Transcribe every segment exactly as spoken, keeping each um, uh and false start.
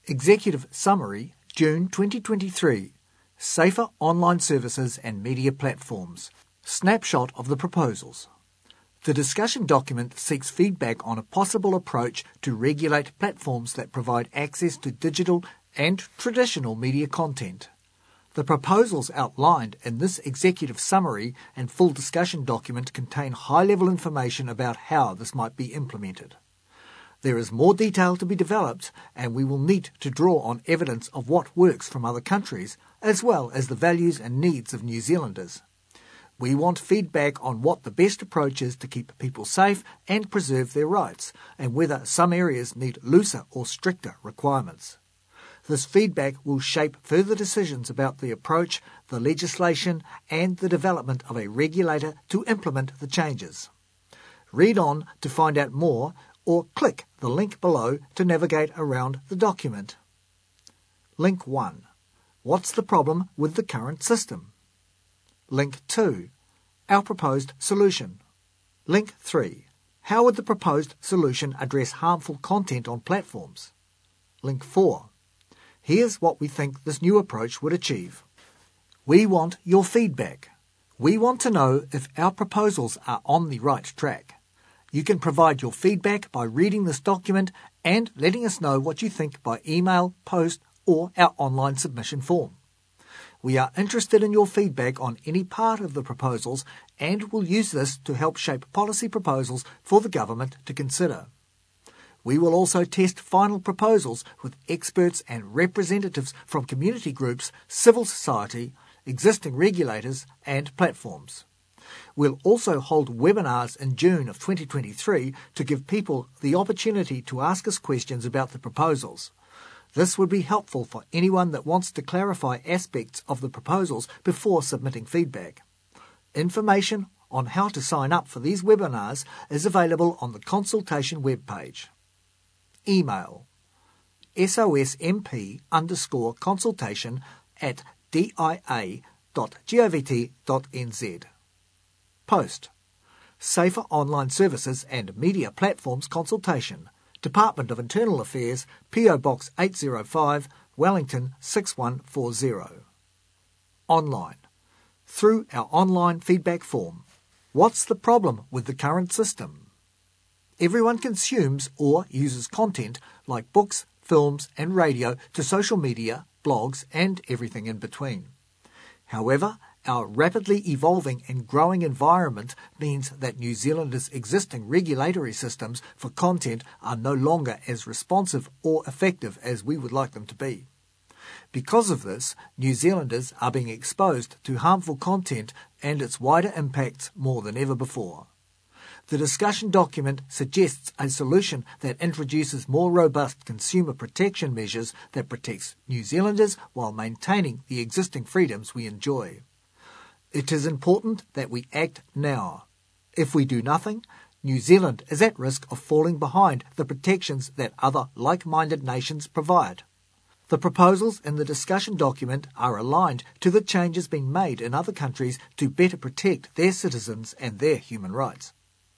Executive Summary, June twenty twenty-three. Safer Online Services and Media Platforms. Snapshot of the proposals. The discussion document seeks feedback on a possible approach to regulate platforms that provide access to digital and traditional media content. The proposals outlined in this executive summary and full discussion document contain high-level information about how this might be implemented. There is more detail to be developed, and we will need to draw on evidence of what works from other countries, as well as the values and needs of New Zealanders. We want feedback on what the best approach is to keep people safe and preserve their rights, and whether some areas need looser or stricter requirements. This feedback will shape further decisions about the approach, the legislation, and the development of a regulator to implement the changes. Read on to find out more, or click the link below to navigate around the document. Link one. What's the problem with the current system? Link two. Our proposed solution. Link three. How would the proposed solution address harmful content on platforms? Link four. Here's what we think this new approach would achieve. We want your feedback. We want to know if our proposals are on the right track. You can provide your feedback by reading this document and letting us know what you think by email, post, or our online submission form. We are interested in your feedback on any part of the proposals and will use this to help shape policy proposals for the government to consider. We will also test final proposals with experts and representatives from community groups, civil society, existing regulators, and platforms. We'll also hold webinars in June of twenty twenty-three to give people the opportunity to ask us questions about the proposals. This would be helpful for anyone that wants to clarify aspects of the proposals before submitting feedback. Information on how to sign up for these webinars is available on the consultation webpage. Email sosmp underscore consultation at dia dot govt dot nz. Post. Safer Online Services and Media Platforms Consultation. Department of Internal Affairs, P O Box eight oh five, Wellington six one four zero. Online. Through our online feedback form. What's the problem with the current system? Everyone consumes or uses content like books, films and radio to social media, blogs and everything in between. However, our rapidly evolving and growing environment means that New Zealand's existing regulatory systems for content are no longer as responsive or effective as we would like them to be. Because of this, New Zealanders are being exposed to harmful content and its wider impacts more than ever before. The discussion document suggests a solution that introduces more robust consumer protection measures that protects New Zealanders while maintaining the existing freedoms we enjoy. It is important that we act now. If we do nothing, New Zealand is at risk of falling behind the protections that other like-minded nations provide. The proposals in the discussion document are aligned to the changes being made in other countries to better protect their citizens and their human rights.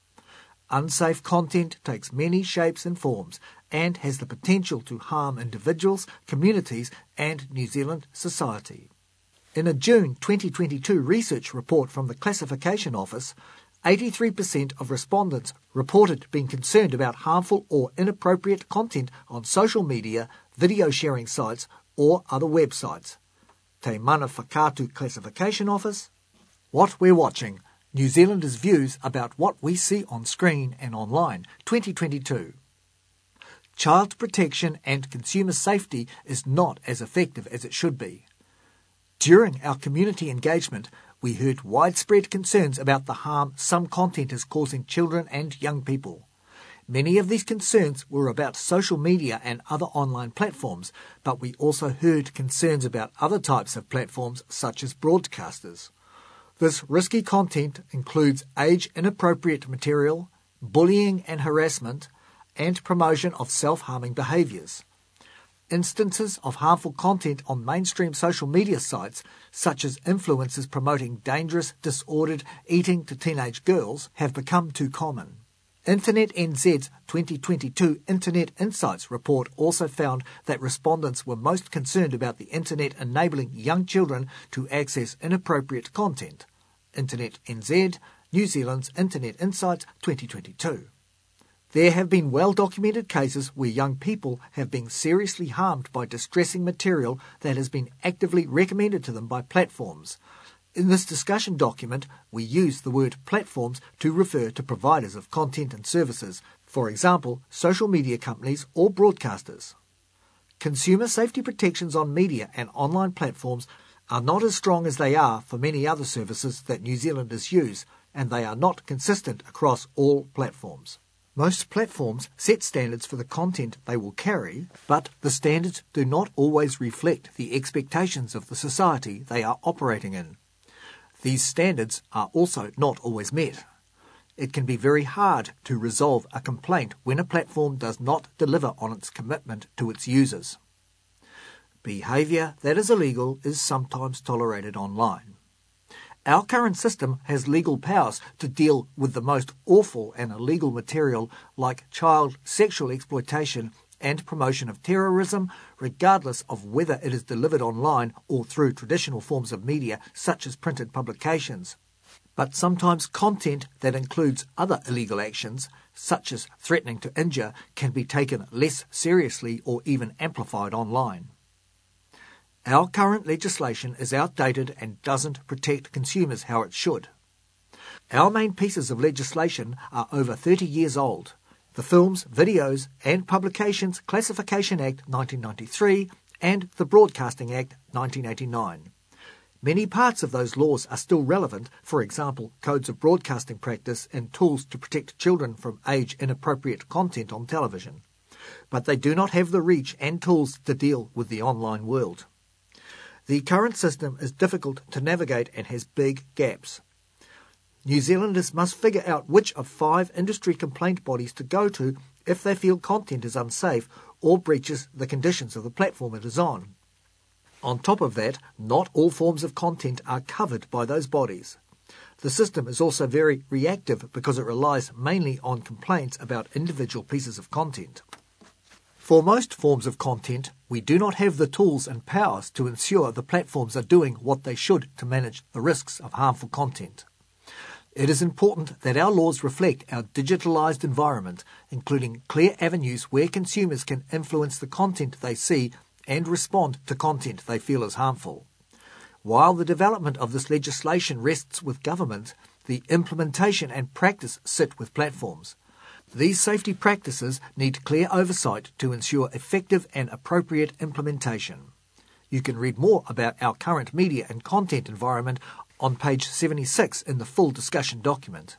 Unsafe content takes many shapes and forms and has the potential to harm individuals, communities and New Zealand society. In a June twenty twenty-two research report from the Classification Office, eighty-three percent of respondents reported being concerned about harmful or inappropriate content on social media, video sharing sites or other websites. Te Mana Whakaatu Classification Office. What we're watching. New Zealanders' views about what we see on screen and online, twenty twenty-two. Child protection and consumer safety is not as effective as it should be. During our community engagement, we heard widespread concerns about the harm some content is causing children and young people. Many of these concerns were about social media and other online platforms, but we also heard concerns about other types of platforms such as broadcasters. This risky content includes age-inappropriate material, bullying and harassment, and promotion of self-harming behaviours. Instances of harmful content on mainstream social media sites, such as influencers promoting dangerous, disordered eating to teenage girls, have become too common. Internet N Z's twenty twenty-two Internet Insights report also found that respondents were most concerned about the internet enabling young children to access inappropriate content. Internet N Z, New Zealand's Internet Insights twenty twenty-two. There have been well-documented cases where young people have been seriously harmed by distressing material that has been actively recommended to them by platforms. In this discussion document, we use the word platforms to refer to providers of content and services, for example, social media companies or broadcasters. Consumer safety protections on media and online platforms are not as strong as they are for many other services that New Zealanders use, and they are not consistent across all platforms. Most platforms set standards for the content they will carry, but the standards do not always reflect the expectations of the society they are operating in. These standards are also not always met. It can be very hard to resolve a complaint when a platform does not deliver on its commitment to its users. Behaviour that is illegal is sometimes tolerated online. Our current system has legal powers to deal with the most awful and illegal material like child sexual exploitation and promotion of terrorism, regardless of whether it is delivered online or through traditional forms of media such as printed publications. But sometimes content that includes other illegal actions, such as threatening to injure, can be taken less seriously or even amplified online. Our current legislation is outdated and doesn't protect consumers how it should. Our main pieces of legislation are over thirty years old. The Films, Videos and Publications Classification Act nineteen ninety-three and the Broadcasting Act nineteen eighty-nine. Many parts of those laws are still relevant, for example, codes of broadcasting practice and tools to protect children from age-inappropriate content on television. But they do not have the reach and tools to deal with the online world. The current system is difficult to navigate and has big gaps. New Zealanders must figure out which of five industry complaint bodies to go to if they feel content is unsafe or breaches the conditions of the platform it is on. On top of that, not all forms of content are covered by those bodies. The system is also very reactive because it relies mainly on complaints about individual pieces of content. For most forms of content, we do not have the tools and powers to ensure the platforms are doing what they should to manage the risks of harmful content. It is important that our laws reflect our digitalised environment, including clear avenues where consumers can influence the content they see and respond to content they feel is harmful. While the development of this legislation rests with government, the implementation and practice sit with platforms. These safety practices need clear oversight to ensure effective and appropriate implementation. You can read more about our current media and content environment on page seventy-six in the full discussion document.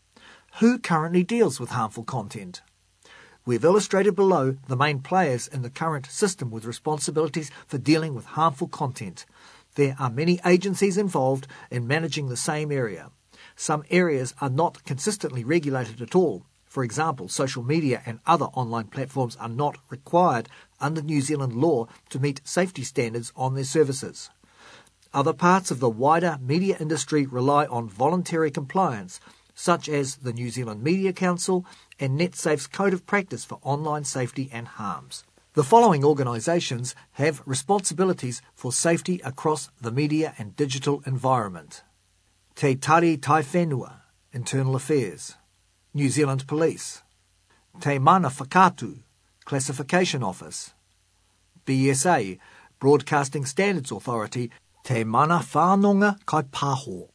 Who currently deals with harmful content? We've illustrated below the main players in the current system with responsibilities for dealing with harmful content. There are many agencies involved in managing the same area. Some areas are not consistently regulated at all. For example, social media and other online platforms are not required under New Zealand law to meet safety standards on their services. Other parts of the wider media industry rely on voluntary compliance, such as the New Zealand Media Council and NetSafe's Code of Practice for Online Safety and Harms. The following organisations have responsibilities for safety across the media and digital environment. Te Tari Tai Whenua, Internal Affairs. New Zealand Police. Te Mana Whakatu, Classification Office. B S A, Broadcasting Standards Authority, Te Mana Whanonga Kai Paho.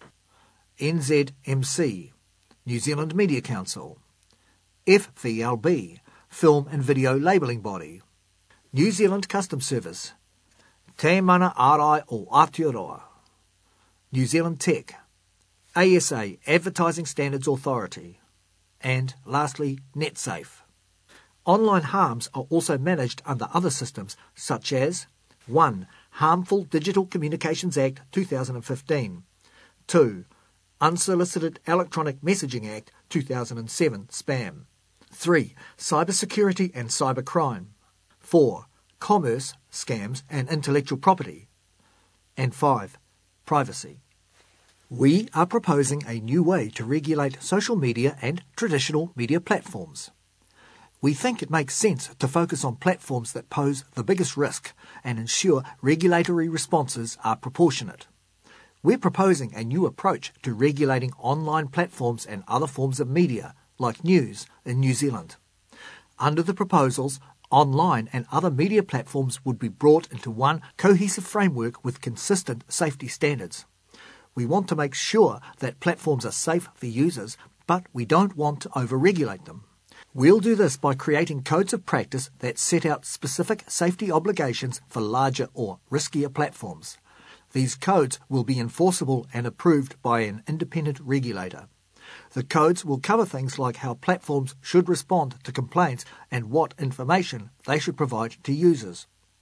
N Z M C, New Zealand Media Council. F V L B, Film and Video Labelling Body. New Zealand Customs Service. Te Mana Arai o Aotearoa. New Zealand Tech. A S A, Advertising Standards Authority. And lastly, NetSafe. Online harms are also managed under other systems such as one. Harmful Digital Communications Act two thousand fifteen. two. Unsolicited Electronic Messaging Act two thousand seven, Spam. three. Cybersecurity and Cybercrime. four. Commerce, Scams and Intellectual Property. And five. Privacy. We are proposing a new way to regulate social media and traditional media platforms. We think it makes sense to focus on platforms that pose the biggest risk and ensure regulatory responses are proportionate. We're proposing a new approach to regulating online platforms and other forms of media, like news, in New Zealand. Under the proposals, online and other media platforms would be brought into one cohesive framework with consistent safety standards. We want to make sure that platforms are safe for users, but we don't want to over-regulate them. We'll do this by creating codes of practice that set out specific safety obligations for larger or riskier platforms. These codes will be enforceable and approved by an independent regulator. The codes will cover things like how platforms should respond to complaints and what information they should provide to users.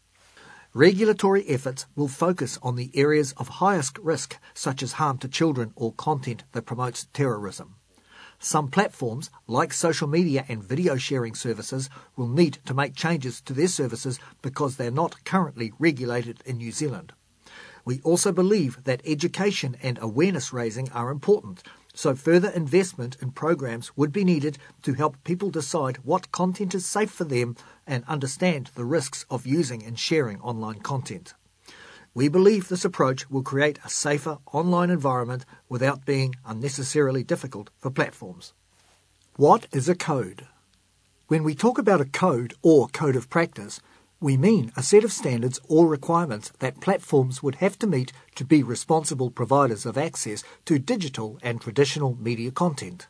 Regulatory efforts will focus on the areas of highest risk, such as harm to children or content that promotes terrorism. Some platforms, like social media and video sharing services, will need to make changes to their services because they're not currently regulated in New Zealand. We also believe that education and awareness raising are important, so further investment in programs would be needed to help people decide what content is safe for them and understand the risks of using and sharing online content. We believe this approach will create a safer online environment without being unnecessarily difficult for platforms. What is a code? When we talk about a code or code of practice, we mean a set of standards or requirements that platforms would have to meet to be responsible providers of access to digital and traditional media content.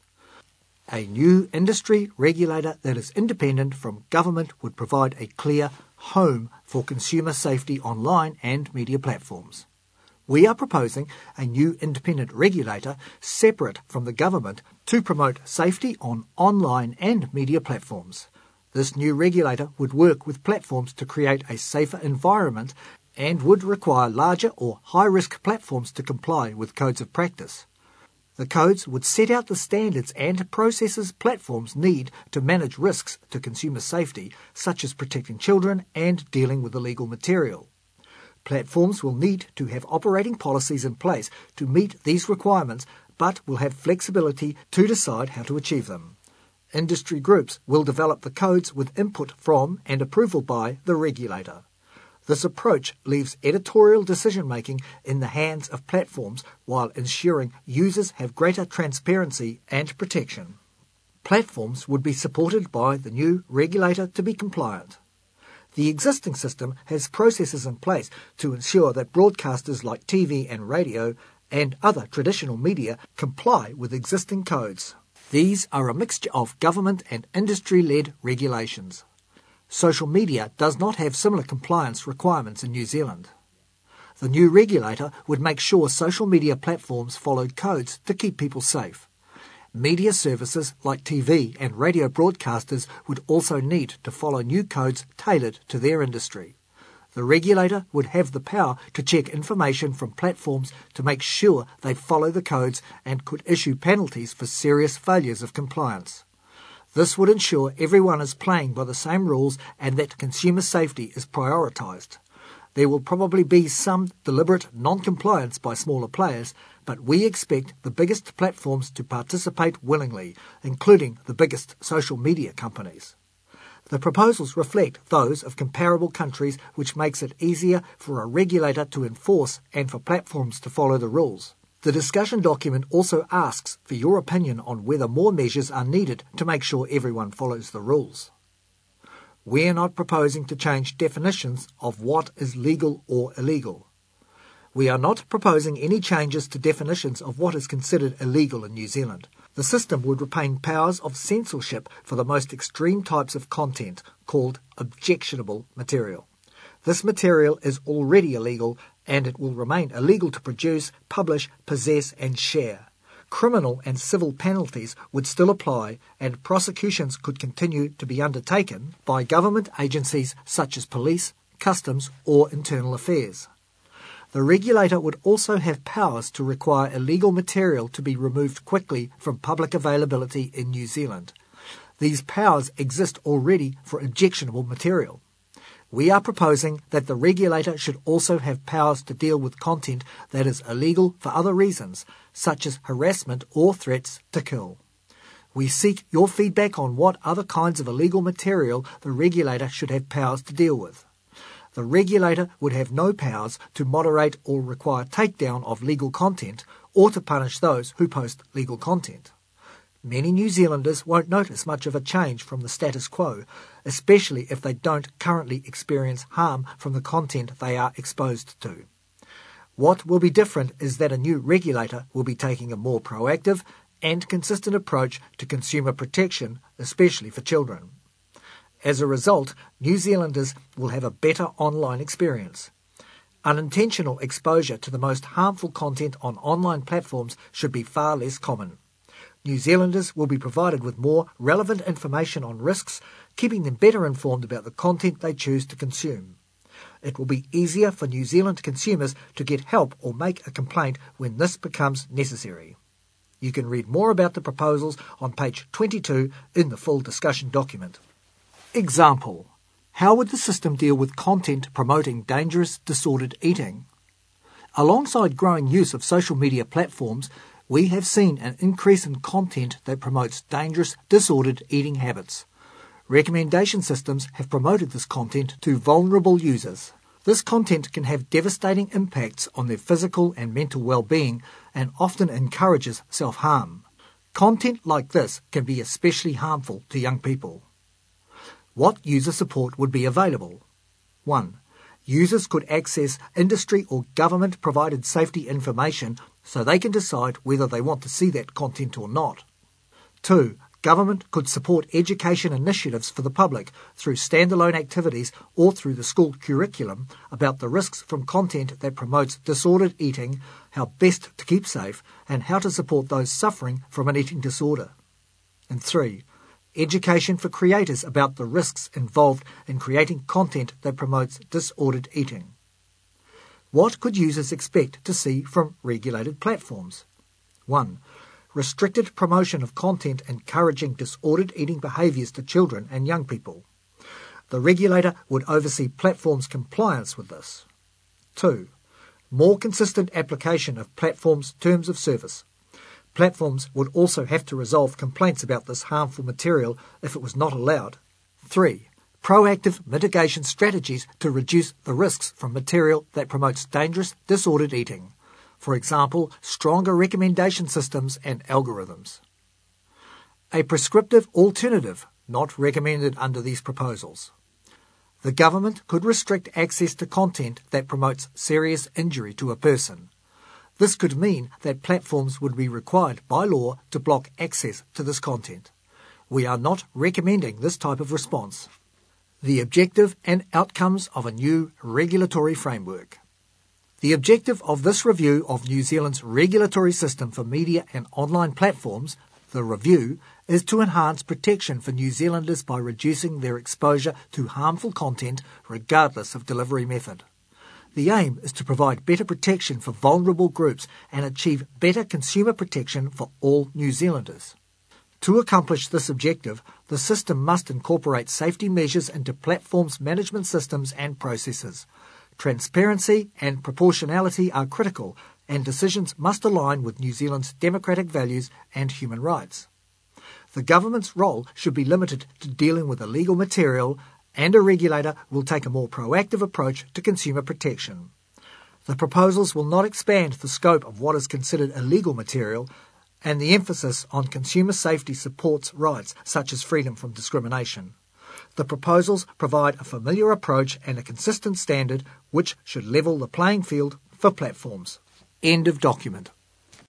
A new industry regulator that is independent from government would provide a clear home for consumer safety online and media platforms. We are proposing a new independent regulator separate from the government to promote safety on online and media platforms. This new regulator would work with platforms to create a safer environment and would require larger or high-risk platforms to comply with codes of practice. The codes would set out the standards and processes platforms need to manage risks to consumer safety, such as protecting children and dealing with illegal material. Platforms will need to have operating policies in place to meet these requirements, but will have flexibility to decide how to achieve them. Industry groups will develop the codes with input from and approval by the regulator. This approach leaves editorial decision-making in the hands of platforms while ensuring users have greater transparency and protection. Platforms would be supported by the new regulator to be compliant. The existing system has processes in place to ensure that broadcasters like T V and radio and other traditional media comply with existing codes. These are a mixture of government and industry-led regulations. Social media does not have similar compliance requirements in New Zealand. The new regulator would make sure social media platforms followed codes to keep people safe. Media services like T V and radio broadcasters would also need to follow new codes tailored to their industry. The regulator would have the power to check information from platforms to make sure they follow the codes and could issue penalties for serious failures of compliance. This would ensure everyone is playing by the same rules and that consumer safety is prioritised. There will probably be some deliberate non-compliance by smaller players, but we expect the biggest platforms to participate willingly, including the biggest social media companies. The proposals reflect those of comparable countries, which makes it easier for a regulator to enforce and for platforms to follow the rules. The discussion document also asks for your opinion on whether more measures are needed to make sure everyone follows the rules. We're not proposing to change definitions of what is legal or illegal. We are not proposing any changes to definitions of what is considered illegal in New Zealand. The system would retain powers of censorship for the most extreme types of content, called objectionable material. This material is already illegal, and it will remain illegal to produce, publish, possess and share. Criminal and civil penalties would still apply, and prosecutions could continue to be undertaken by government agencies such as police, customs or internal affairs. The regulator would also have powers to require illegal material to be removed quickly from public availability in New Zealand. These powers exist already for objectionable material. We are proposing that the regulator should also have powers to deal with content that is illegal for other reasons, such as harassment or threats to kill. We seek your feedback on what other kinds of illegal material the regulator should have powers to deal with. The regulator would have no powers to moderate or require takedown of legal content or to punish those who post legal content. Many New Zealanders won't notice much of a change from the status quo, especially if they don't currently experience harm from the content they are exposed to. What will be different is that a new regulator will be taking a more proactive and consistent approach to consumer protection, especially for children. As a result, New Zealanders will have a better online experience. Unintentional exposure to the most harmful content on online platforms should be far less common. New Zealanders will be provided with more relevant information on risks, keeping them better informed about the content they choose to consume. It will be easier for New Zealand consumers to get help or make a complaint when this becomes necessary. You can read more about the proposals on page twenty-two in the full discussion document. Example: how would the system deal with content promoting dangerous, disordered eating? Alongside growing use of social media platforms, we have seen an increase in content that promotes dangerous, disordered eating habits. Recommendation systems have promoted this content to vulnerable users. This content can have devastating impacts on their physical and mental well-being and often encourages self-harm. Content like this can be especially harmful to young people. What user support would be available? one. Users could access industry or government-provided safety information so they can decide whether they want to see that content or not. two. Government could support education initiatives for the public through standalone activities or through the school curriculum about the risks from content that promotes disordered eating, how best to keep safe, and how to support those suffering from an eating disorder. And three. Education for creators about the risks involved in creating content that promotes disordered eating. What could users expect to see from regulated platforms? one. Restricted promotion of content encouraging disordered eating behaviours to children and young people. The regulator would oversee platforms' compliance with this. two. More consistent application of platforms' terms of service. Platforms would also have to resolve complaints about this harmful material if it was not allowed. three. Proactive mitigation strategies to reduce the risks from material that promotes dangerous, disordered eating. For example, stronger recommendation systems and algorithms. A prescriptive alternative not recommended under these proposals. The government could restrict access to content that promotes serious injury to a person. This could mean that platforms would be required by law to block access to this content. We are not recommending this type of response. The objective and outcomes of a new regulatory framework. The objective of this review of New Zealand's regulatory system for media and online platforms, the review, is to enhance protection for New Zealanders by reducing their exposure to harmful content regardless of delivery method. The aim is to provide better protection for vulnerable groups and achieve better consumer protection for all New Zealanders. To accomplish this objective, the system must incorporate safety measures into platforms' management systems and processes. Transparency and proportionality are critical, and decisions must align with New Zealand's democratic values and human rights. The government's role should be limited to dealing with illegal material, and a regulator will take a more proactive approach to consumer protection. The proposals will not expand the scope of what is considered illegal material, and the emphasis on consumer safety supports rights such as freedom from discrimination. The proposals provide a familiar approach and a consistent standard which should level the playing field for platforms. End of document.